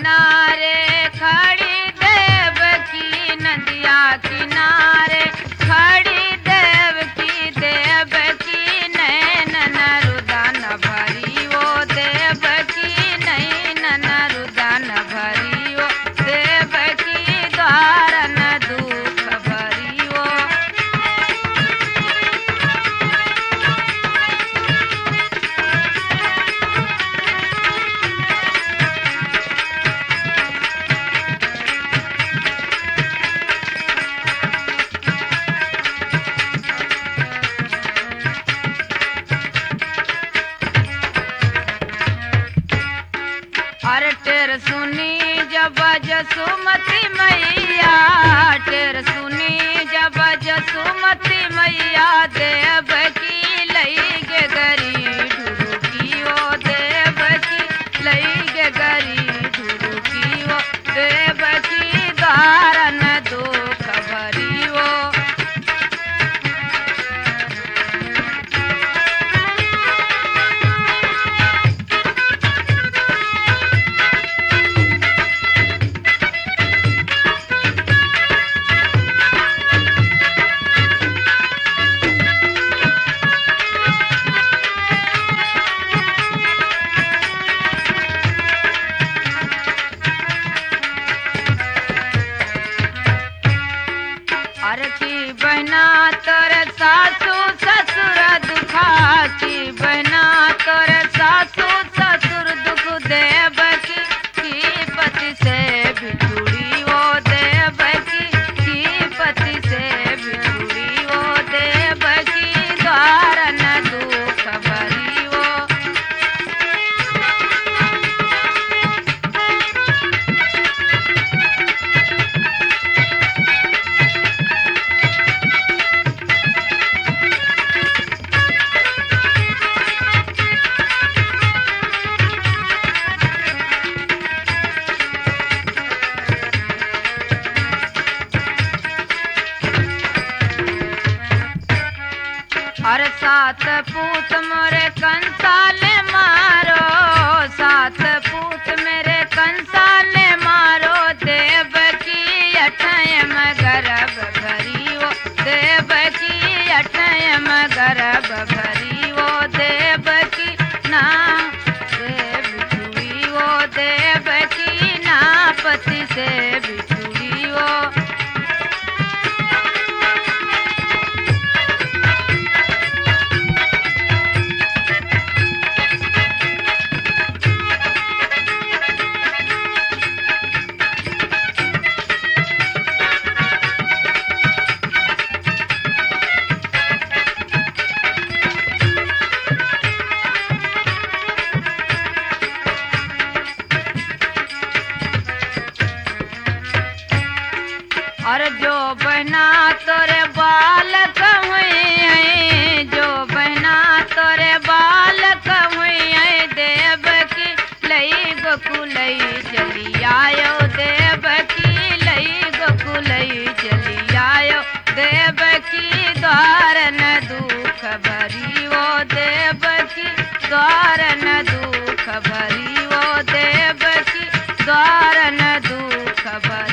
किनारे खड़ी देवकी नदिया किनारे खड़ी देवकी नैन रुदन भरी वो देवकी नैन रुदन भरी वो देवकी द्वारन दुख भरी वो। अरे टेर सुनी जब जसुमती मैया टेर सुनी जब जसुमती मैया देवकी लई गे गरी ढुरुकी वो देवकी लई गे गरी ढुरुकी वो देवकी द्वारन दुख भरी वो। अरे की बहना तोर सासू ससुर दुखा की बहना तोर सासू ससुर दुख देवकी की पति से बिछुड़ी वो देवकी की पति से बिछुड़ी वो देवकी द्वारन दुख भरी वो। अरे सात पूत मोरे कंसाले मारो सात पूत मेरे कंसाले मारो देवकी अठयम गर्भ भरी वो देवकी अठयम गर्भ भरी वो देवकी ना देव बिछुड़ी वो देवकी ना पति से बिछुड़ी वो। और जो बहना तोरे बालक हुई जो बहना तोरे बालक हुई देवकी लई गोकुलई चली आयो देवकी लई गोकुलई चली आयो देवकी द्वारन दुख भरी वो देवकी द्वारन दुख भरी वो देवकी द्वारन दुख भरी।